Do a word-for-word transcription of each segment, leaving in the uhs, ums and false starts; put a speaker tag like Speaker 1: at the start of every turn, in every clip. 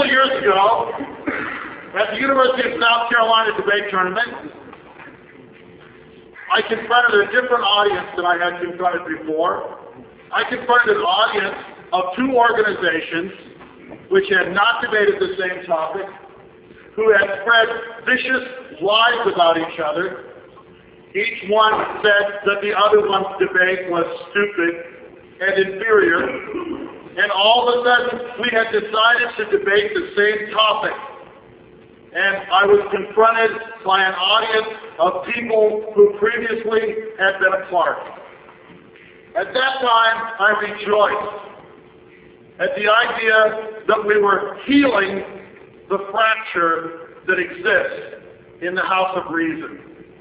Speaker 1: several years ago, at the University of South Carolina debate tournament, I confronted a different audience than I had confronted before. I confronted an audience of two organizations which had not debated the same topic, who had spread vicious lies about each other. Each one said that the other one's debate was stupid and inferior. And all of a sudden, we had decided to debate the same topic. And I was confronted by an audience of people who previously had been apart. At that time, I rejoiced at the idea that we were healing the fracture that exists in the house of reason.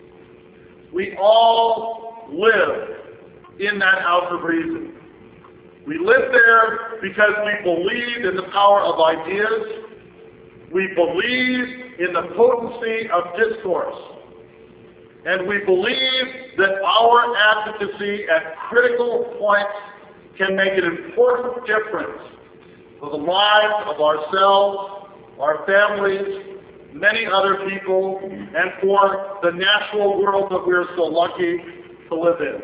Speaker 1: We all live in that house of reason. We live there because we believe in the power of ideas. We believe in the potency of discourse. And we believe that our advocacy at critical points can make an important difference for the lives of ourselves, our families, many other people, and for the natural world that we're so lucky to live in.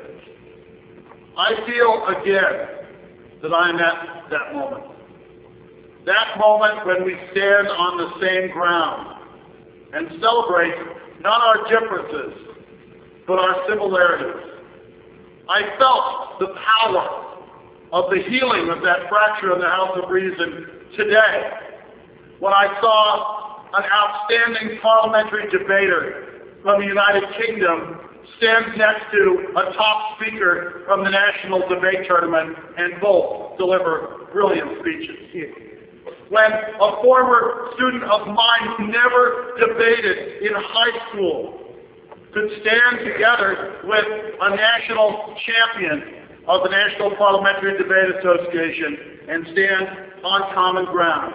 Speaker 1: I feel again that I'm at that moment. That moment when we stand on the same ground and celebrate not our differences, but our similarities. I felt the power of the healing of that fracture in the house of reason today when I saw an outstanding parliamentary debater from the United Kingdom stand next to a top speaker from the National Debate Tournament and both deliver brilliant speeches. When a former student of mine who never debated in high school could stand together with a national champion of the National Parliamentary Debate Association and stand on common ground.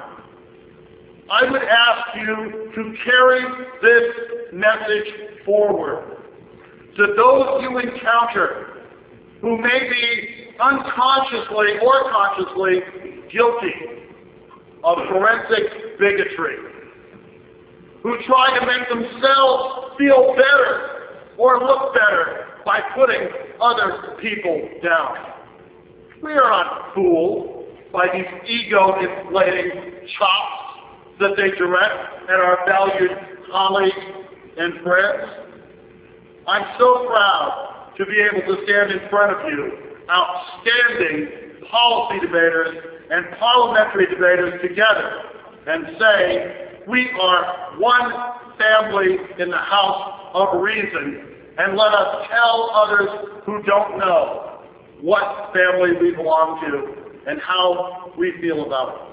Speaker 1: I would ask you to carry this message forward to those you encounter who may be unconsciously or consciously guilty of forensic bigotry, who try to make themselves feel better or look better by putting other people down. We are not fooled by these ego-inflating chops that they direct at our valued colleagues and friends. I'm so proud to be able to stand in front of you, outstanding policy debaters and parliamentary debaters together, and say, we are one family in the house of reason, and let us tell others who don't know what family we belong to and how we feel about it.